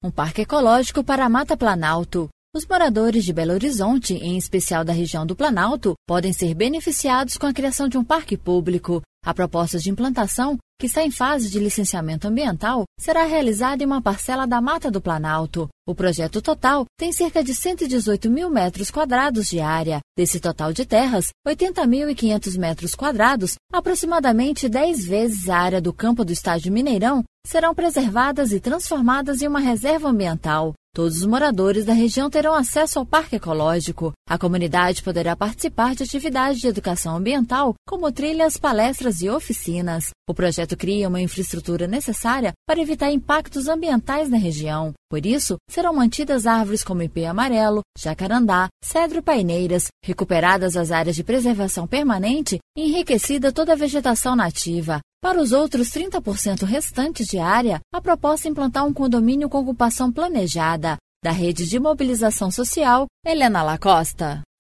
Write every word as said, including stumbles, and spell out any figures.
um parque ecológico para a Mata Planalto. Os moradores de Belo Horizonte, em especial da região do Planalto, podem ser beneficiados com a criação de um parque público. A proposta de implantação, que está em fase de licenciamento ambiental, será realizada em uma parcela da Mata do Planalto. O projeto total tem cerca de cento e dezoito mil metros quadrados de área. Desse total de terras, oitenta mil e quinhentos metros quadrados, aproximadamente dez vezes a área do campo do estádio Mineirão, serão preservadas e transformadas em uma reserva ambiental. Todos os moradores da região terão acesso ao parque ecológico. A comunidade poderá participar de atividades de educação ambiental, como trilhas, palestras e oficinas. O projeto cria uma infraestrutura necessária para evitar impactos ambientais na região. Por isso, serão mantidas árvores como ipê amarelo, jacarandá, cedro e paineiras, recuperadas as áreas de preservação permanente e enriquecida toda a vegetação nativa. Para os outros trinta por cento restantes de área, a proposta é implantar um condomínio com ocupação planejada. Da Rede de Mobilização Social, Helena Lacosta.